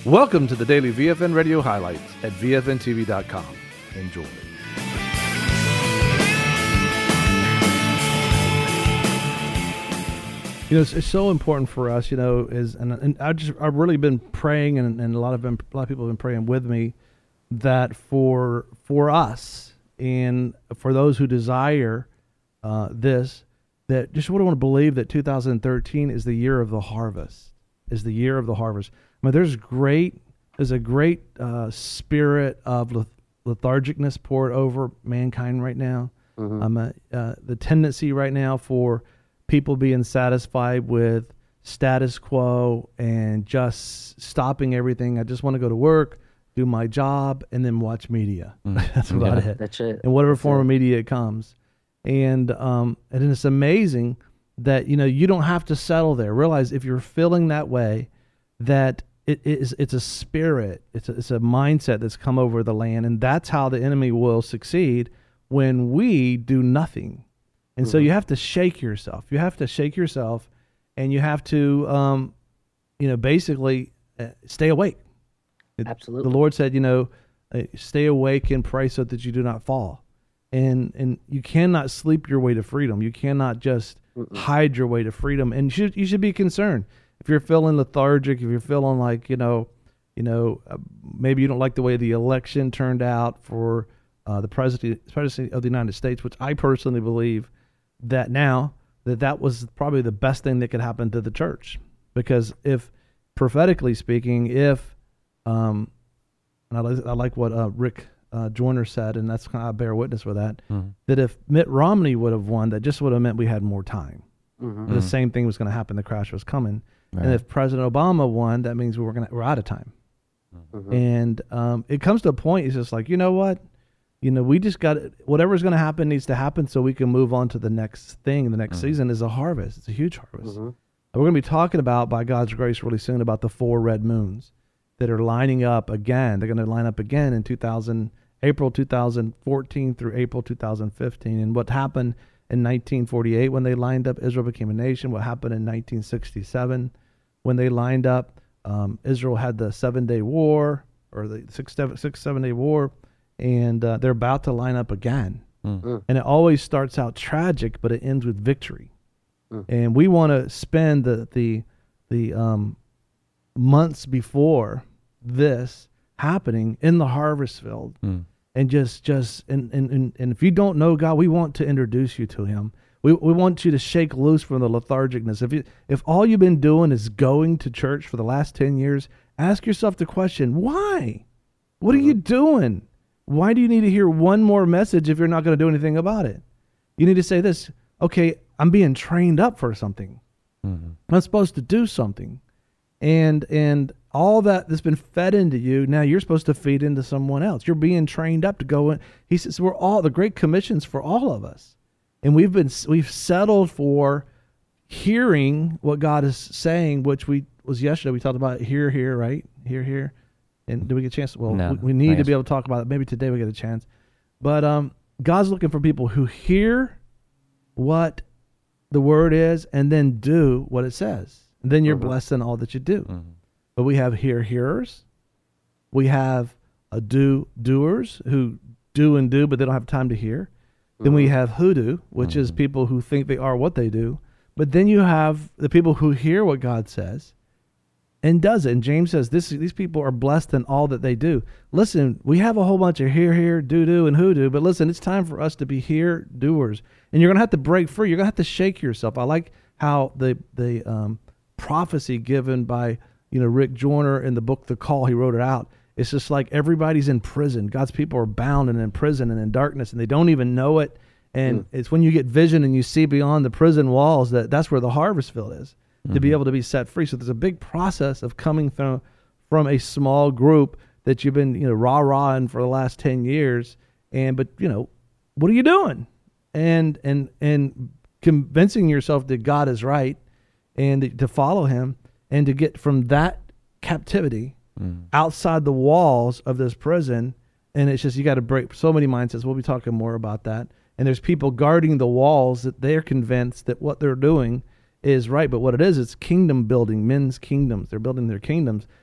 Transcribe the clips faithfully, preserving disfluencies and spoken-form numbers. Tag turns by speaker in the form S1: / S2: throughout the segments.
S1: Welcome to the daily V F N Radio highlights at V F N T V dot com. Enjoy. You know, it's, it's so important for us, you know, is and, and I just I've really been praying, and, and a lot of been, a lot of people have been praying with me, that for for us and for those who desire uh, this, that just would want to believe that two thousand thirteen is the year of the harvest, is the year of the harvest. I mean, there's great, there's a great uh, spirit of leth- lethargicness poured over mankind right now. Mm-hmm. Um, uh, uh, the tendency right now for people being satisfied with status quo and just stopping everything. I just want to go to work, do my job, and then watch media. Mm. That's about
S2: yeah,
S1: it.
S2: That's it.
S1: In whatever
S2: that's
S1: form
S2: it.
S1: of media it comes. And um, and it's amazing that, you know, you don't have to settle there. Realize if you're feeling that way, that it is it's a spirit, it's a, it's a mindset that's come over the land, and that's how the enemy will succeed when we do nothing. And mm-hmm. so you have to shake yourself. You have to shake yourself, and you have to, um, you know, basically uh, stay awake.
S2: Absolutely.
S1: The Lord said, you know, uh, stay awake and pray so that you do not fall. And and you cannot sleep your way to freedom. You cannot just Mm-mm. hide your way to freedom. And you should you should be concerned if you're feeling lethargic, if you're feeling like, you know, you know, uh, maybe you don't like the way the election turned out for uh, the president, president of the United States, which I personally believe that now that that was probably the best thing that could happen to the church, because if prophetically speaking, if um, and I like, I like what uh, Rick uh, Joyner said, and that's kind of I bear witness with that, mm-hmm. that if Mitt Romney would have won, that just would have meant we had more time. Mm-hmm. The same thing was going to happen. The crash was coming. Right. And if President Obama won, that means we were going we're out of time. Mm-hmm. And um, it comes to a point, it's just like, you know what? You know, we just got whatever's going to happen needs to happen so we can move on to the next thing. The next mm-hmm. season is a harvest. It's a huge harvest. Mm-hmm. We're going to be talking about, by God's grace, really soon about the four red moons that are lining up again. They're going to line up again in two thousand, April two thousand fourteen through April two thousand fifteen. And what happened in nineteen forty-eight when they lined up, Israel became a nation. What happened in nineteen sixty-seven when they lined up, um, Israel had the seven-day war, or the six, seven, six seven-day war, and uh, they're about to line up again. Mm-hmm. And it always starts out tragic, but it ends with victory. Mm-hmm. And we want to spend the the the um, months before this happening in the harvest field. Mm. And just, just, and, and, and, and if you don't know God, we want to introduce you to him. We we want you to shake loose from the lethargicness. If you, if all you've been doing is going to church for the last ten years, ask yourself the question, why? What mm-hmm. are you doing? Why do you need to hear one more message if you're not going to do anything about it? You need to say this, okay, I'm being trained up for something. Mm-hmm. I'm supposed to do something. And, and, all that that's been fed into you, now you're supposed to feed into someone else. You're being trained up to go in. He says we're all, the Great Commission's for all of us. And we've been, we've settled for hearing what God is saying, which we was yesterday. We talked about hear, hear, right? Hear, hear. And do we get a chance? Well, no, we, we need to be able to talk about it. Maybe today we get a chance. But um, God's looking for people who hear what the word is and then do what it says. And then you're mm-hmm. blessed in all that you do. Mm-hmm. But we have hear hearers, we have a do doers who do and do, but they don't have time to hear. Mm-hmm. Then we have hoodoo, which mm-hmm. is people who think they are what they do. But then you have the people who hear what God says and does it. And James says this: these people are blessed in all that they do. Listen, we have a whole bunch of hear, hear, do, do, and hoodoo. But listen, it's time for us to be hear doers, and you're gonna have to break free. You're gonna have to shake yourself. I like how the the um, prophecy given by you know, Rick Joyner in the book, The Call, he wrote it out. It's just like everybody's in prison. God's people are bound and in prison and in darkness, and they don't even know it. And mm. it's when you get vision and you see beyond the prison walls that that's where the harvest field is, mm-hmm. to be able to be set free. So there's a big process of coming through from a small group that you've been, you know, rah-rahing for the last ten years. And, but, you know, what are you doing? And, and, and convincing yourself that God is right and to follow him. And to get from that captivity mm. outside the walls of this prison, and it's just you got to break so many mindsets. We'll be talking more about that. And there's people guarding the walls that they're convinced that what they're doing is right. But what it is, it's kingdom building, men's kingdoms. They're building their kingdoms.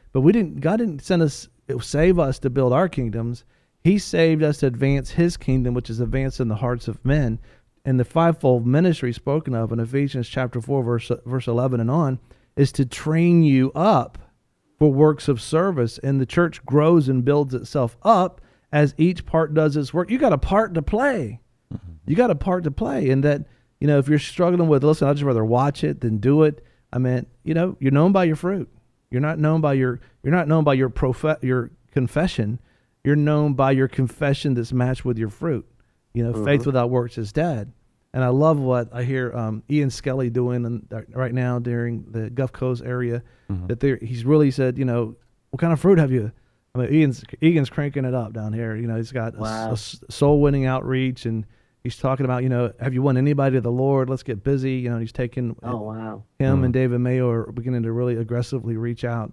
S1: But we didn't. God didn't send us, save us to build our kingdoms. He saved us to advance His kingdom, which is advanced in the hearts of men. And the fivefold ministry spoken of in Ephesians chapter four, verse verse eleven and on, is to train you up for works of service. And the church grows and builds itself up as each part does its work. You got a part to play. Mm-hmm. You got a part to play. And that, you know, if you're struggling with, listen, I'd just rather watch it than do it. I mean, you know, you're known by your fruit. You're not known by your, you're not known by your prof- your confession. You're known by your confession that's matched with your fruit. You know, mm-hmm. faith without works is dead. And I love what I hear um, Ian Skelly doing in, uh, right now during the Gulf Coast area. Mm-hmm. That he's really said, you know, what kind of fruit have you? I mean, Ian's, Ian's cranking it up down here. You know, he's got wow. a, a soul winning outreach, and he's talking about, you know, have you won anybody to the Lord? Let's get busy. You know, he's taking
S2: oh, wow.
S1: him mm-hmm. and David Mayo are beginning to really aggressively reach out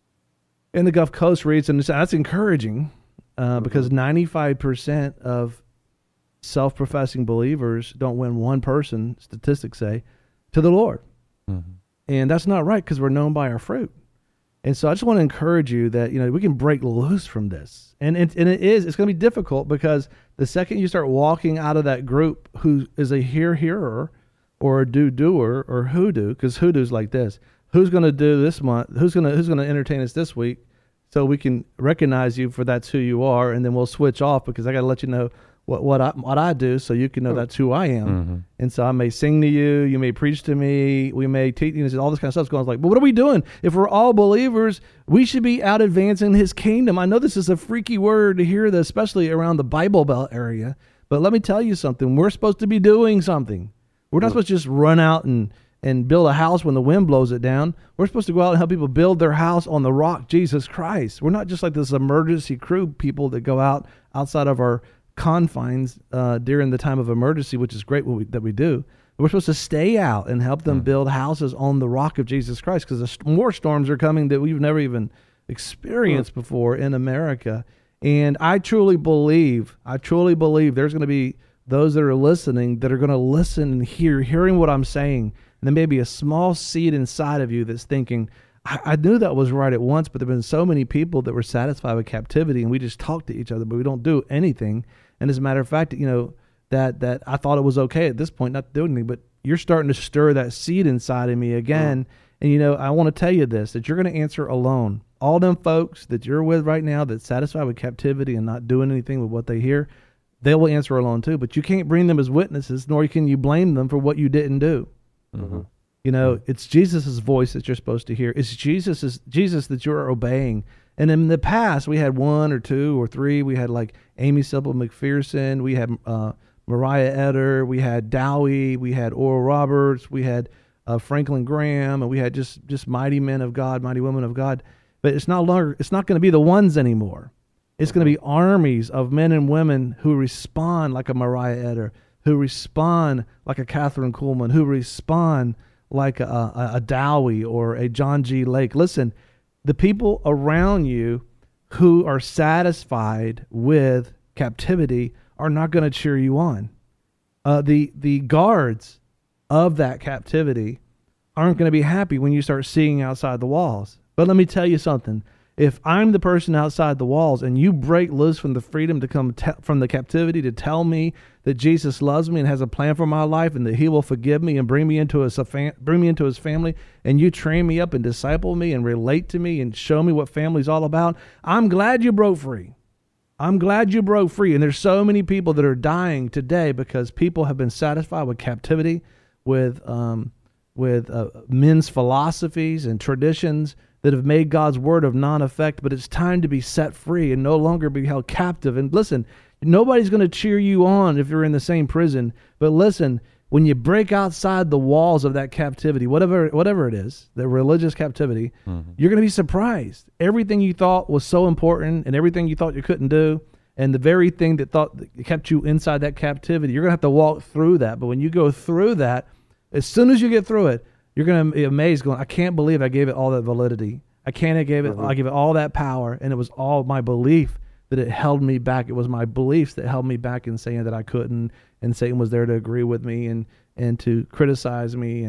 S1: in the Gulf Coast region. And that's encouraging uh, mm-hmm. because ninety-five percent of self-professing believers don't win one person, statistics say, to the Lord. Mm-hmm. And that's not right, because we're known by our fruit. And so I just want to encourage you that, you know, we can break loose from this. And it, and it is, it's going to be difficult, because the second you start walking out of that group who is a hear-hearer or a do-doer or hoodoo, because hoodoo's like this, who's going to do this month, who's going to who's going to entertain us this week, so we can recognize you for that's who you are, and then we'll switch off, because I got to let you know what what I what I do, so you can know that's who I am. Mm-hmm. And so I may sing to you, you may preach to me, we may teach, you know, all this kind of stuff's going on. Like, but what are we doing? If we're all believers, we should be out advancing His kingdom. I know this is a freaky word to hear, this, especially around the Bible Belt area, but let me tell you something. We're supposed to be doing something. We're not mm-hmm. supposed to just run out and and build a house when the wind blows it down. We're supposed to go out and help people build their house on the rock, Jesus Christ. We're not just like this emergency crew people that go out outside of our confines uh, during the time of emergency, which is great what we, that we do. But we're supposed to stay out and help them mm. build houses on the rock of Jesus Christ, because st- more storms are coming that we've never even experienced mm. before in America. And I truly believe, I truly believe there's going to be those that are listening that are going to listen and hear, hearing what I'm saying. And there may be a small seed inside of you that's thinking, I, I knew that was right at once, but there have been so many people that were satisfied with captivity, and we just talk to each other, but we don't do anything. And as a matter of fact, you know, that that I thought it was okay at this point not to do anything, but you're starting to stir that seed inside of me again. Mm. And, you know, I want to tell you this, that you're going to answer alone. All them folks that you're with right now that's satisfied with captivity and not doing anything with what they hear, they will answer alone too. But you can't bring them as witnesses, nor can you blame them for what you didn't do. Mm-hmm. You know, mm-hmm. it's Jesus' voice that you're supposed to hear. It's Jesus' Jesus that you're obeying. And in the past, we had one or two or three. We had like Amy Semple McPherson. We had uh, Mariah Eder. We had Dowie. We had Oral Roberts. We had uh, Franklin Graham. And we had just just mighty men of God, mighty women of God. But it's not longer. It's not going to be the ones anymore. It's going to be armies of men and women who respond like a Mariah Eder, who respond like a Catherine Kuhlman, who respond like a, a, a Dowie or a John G. Lake. Listen, the people around you who are satisfied with captivity are not going to cheer you on. Uh, the the guards of that captivity aren't going to be happy when you start seeing outside the walls. But let me tell you something. If I'm the person outside the walls and you break loose from the freedom to come te- from the captivity to tell me that Jesus loves me and has a plan for my life and that He will forgive me and bring me into his bring me into His family, and you train me up and disciple me and relate to me and show me what family's all about, I'm glad you broke free. I'm glad you broke free. And there's so many people that are dying today because people have been satisfied with captivity, with um, with uh, men's philosophies and traditions that have made God's word of non-effect, but it's time to be set free and no longer be held captive. And listen, nobody's going to cheer you on if you're in the same prison, but listen, when you break outside the walls of that captivity, whatever whatever it is, the religious captivity, mm-hmm. you're going to be surprised. Everything you thought was so important and everything you thought you couldn't do, and the very thing that thought that kept you inside that captivity, you're going to have to walk through that. But when you go through that, as soon as you get through it, you're going to be amazed going, I can't believe I gave it all that validity. I can't I gave it mm-hmm. I gave it all that power, and it was all my belief that it held me back. It was my beliefs that held me back in saying that I couldn't, and Satan was there to agree with me and, and to criticize me and,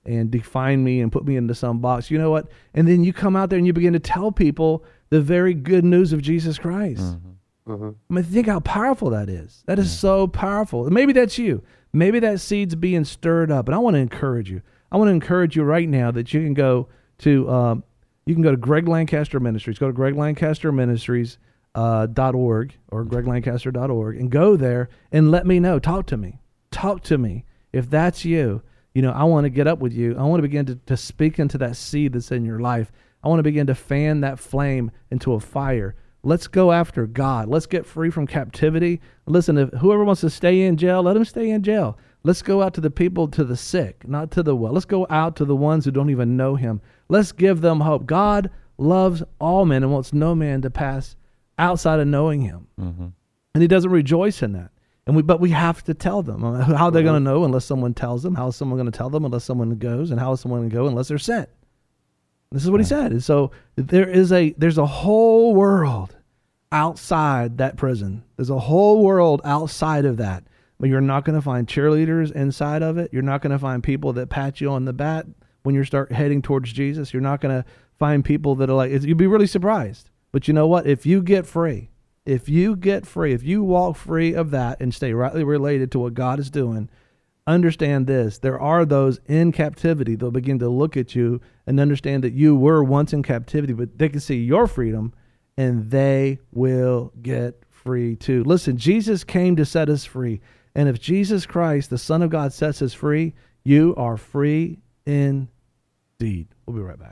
S1: and define me and put me into some box. You know what? And then you come out there and you begin to tell people the very good news of Jesus Christ. Mm-hmm. Mm-hmm. I mean, think how powerful that is. That is yeah. so powerful. And maybe that's you. Maybe that seed's being stirred up. And I want to encourage you. I want to encourage you right now that you can go to um, you can go to Greg Lancaster Ministries. Go to Greg Lancaster Ministries uh, dot org or Greg Lancaster dot org and go there and let me know. Talk to me. Talk to me. If that's you, you know, I want to get up with you. I want to begin to, to speak into that seed that's in your life. I want to begin to fan that flame into a fire. Let's go after God. Let's get free from captivity. Listen, if whoever wants to stay in jail, let them stay in jail. Let's go out to the people, to the sick, not to the well. Let's go out to the ones who don't even know him. Let's give them hope. God loves all men and wants no man to pass outside of knowing him. Mm-hmm. And he doesn't rejoice in that. And we, but we have to tell them. How are they going to know unless someone tells them? How is someone going to tell them unless someone goes? And how is someone going to go unless they're sent? This is what he said. And so there is a there's a whole world outside that prison. There's a whole world outside of that. But you're not going to find cheerleaders inside of it. You're not going to find people that pat you on the back when you start heading towards Jesus. You're not going to find people that are like, you'd be really surprised. But you know what? If you get free, if you get free, if you walk free of that and stay rightly related to what God is doing, understand this. There are those in captivity. They'll begin to look at you and understand that you were once in captivity, but they can see your freedom and they will get free too. Listen, Jesus came to set us free. And if Jesus Christ, the Son of God, sets us free, you are free indeed. We'll be right back.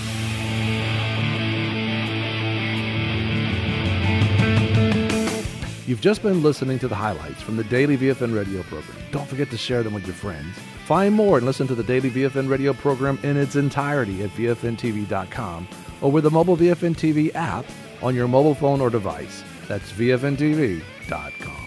S1: You've just been listening to the highlights from the Daily V F N radio program. Don't forget to share them with your friends. Find more and listen to the Daily V F N radio program in its entirety at V F N T V dot com or with the mobile V F N T V app on your mobile phone or device. That's V F N T V dot com.